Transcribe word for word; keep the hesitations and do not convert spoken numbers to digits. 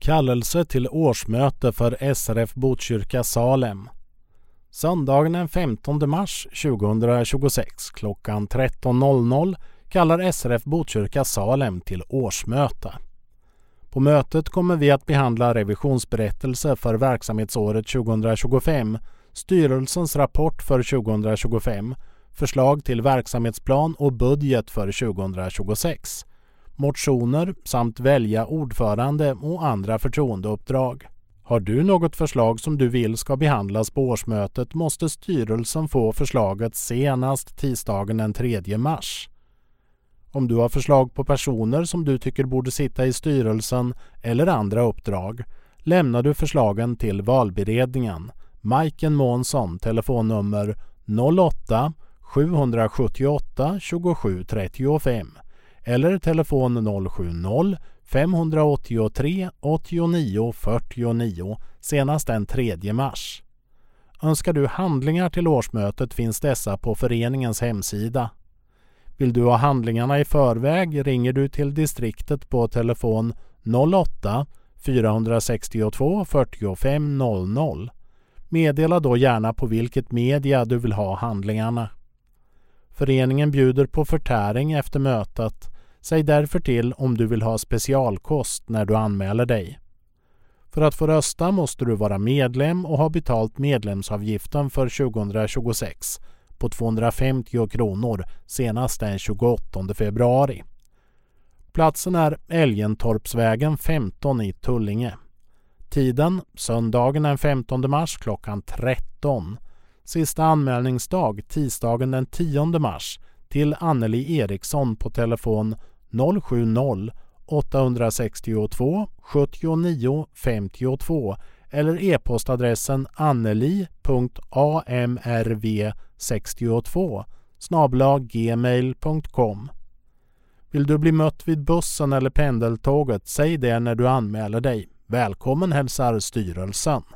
Kallelse till årsmöte för S R F Botkyrka Salem. Söndagen den femtonde mars tjugohundratjugosex klockan tretton noll noll kallar S R F Botkyrka Salem till årsmöte. På mötet kommer vi att behandla revisionsberättelse för verksamhetsåret tjugohundratjugofem, styrelsens rapport för tjugohundratjugofem, förslag till verksamhetsplan och budget för tjugohundratjugosex, motioner samt välja ordförande och andra förtroendeuppdrag. Har du något förslag som du vill ska behandlas på årsmötet måste styrelsen få förslaget senast tisdagen den tredje mars. Om du har förslag på personer som du tycker borde sitta i styrelsen eller andra uppdrag, lämnar du förslagen till valberedningen. Majken Månsson, telefonnummer noll åtta sju sju åtta tjugosju trettiofem eller telefon noll sju noll fem åtta tre åttionio fyrtionio senast den tredje mars. Önskar du handlingar till årsmötet finns dessa på föreningens hemsida. Vill du ha handlingarna i förväg ringer du till distriktet på telefon noll åtta fyra sex två fyrtiofem noll noll. Meddela då gärna på vilket media du vill ha handlingarna. Föreningen bjuder på förtäring efter mötet. Säg därför till om du vill ha specialkost när du anmäler dig. För att få rösta måste du vara medlem och ha betalt medlemsavgiften för tjugohundratjugosex på tvåhundrafemtio kronor senast den tjugoåttonde februari. Platsen är Älgentorpsvägen femton i Tullinge. Tiden söndagen den femtonde mars klockan tretton. Sista anmälningsdag tisdagen den tionde mars till Anneli Eriksson på telefon noll sju noll åtta sex två sjuttionio femtiotvå eller e-postadressen anneli punkt amrv sextiotvå snabel-a gmail punkt com. Vill du bli mött vid bussen eller pendeltåget, säg det när du anmäler dig. Välkommen hälsar styrelsen.